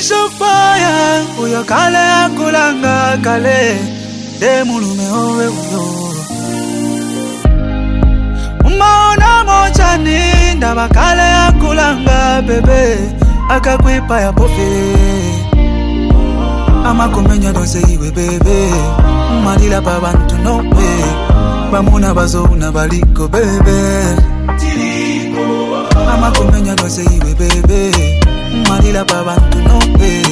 official fire. Uyo kale akulanga kale. De mulume owe uyo. Umaona moja ninda bakale akulanga bebe. Akakwipa ya pofe. Ama kumenya dose iwe bebe. Malila pa bantu no way. Bamuna bazona baliko bebe. Ama kumenya dose iwe bebe. Malila pa bantu no way.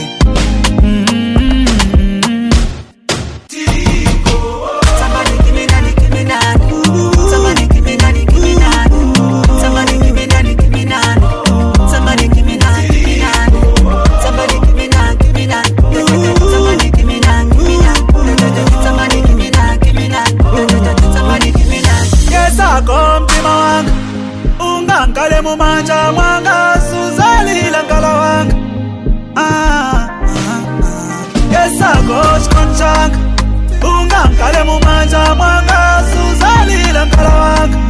Kale mumanja mwanga suzali langala wanga Yesa goch konchanga Unga kale mumanja mwanga suzali langala wanga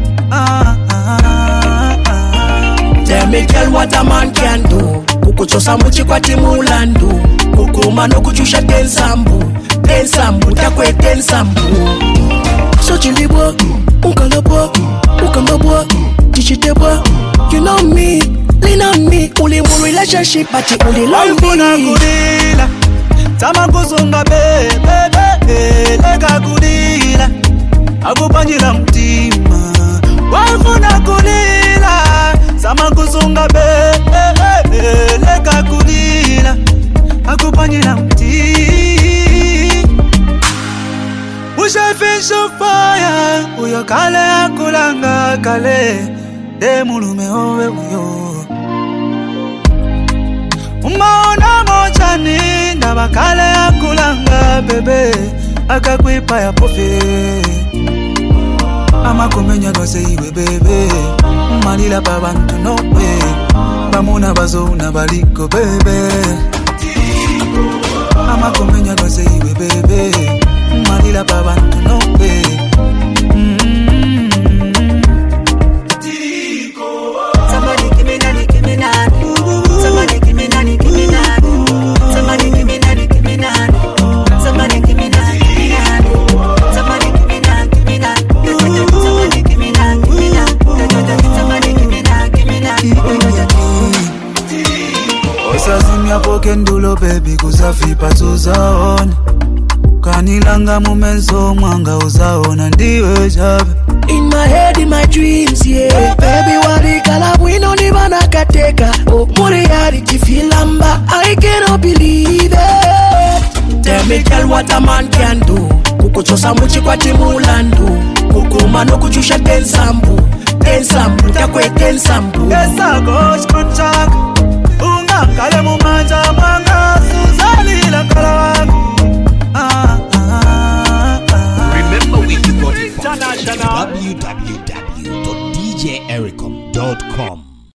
Tell me girl what a man can do Kukuchosa muchi kwa timulandu Kukuma no kuchusha tensambu Takwe tensambu So chilibwa, unkalabwa, ukambabwa Tichitebwa, you know me, lean on me Uli mu relationship, but you only love me Walfuna kudila, tama kuzunga bebe Leka kudila, akupanjila mtima Walfuna kudila, tama kuzunga bebe Leka kudila, akupanjila mtima Usha fisho fire, uyo kale akulanga kale De mulume owe uyo Umaona moja ninda bakale akulanga bebe Akakwipa ya pofe Ama kumenya dose iwe bebe Malila pa bantu no way Bamuna bazona baliko bebe Ama kumenya dose iwe bebe Malila pa bantu no way Osazimya pokendulo baby kusafi patuzaona Kanilanga mumenso mwanga uzaona ndiwe jabe In my head, in my dreams, yeah Baby, warikala wino ni banakateka Oh, reality filamba I cannot believe it Tell me girl what a man can do Kukuchosa muchi kwa timulandu Kukuma no kuchusha tensambu Takwe tensambu Yesa goch konchaka Unga kale muma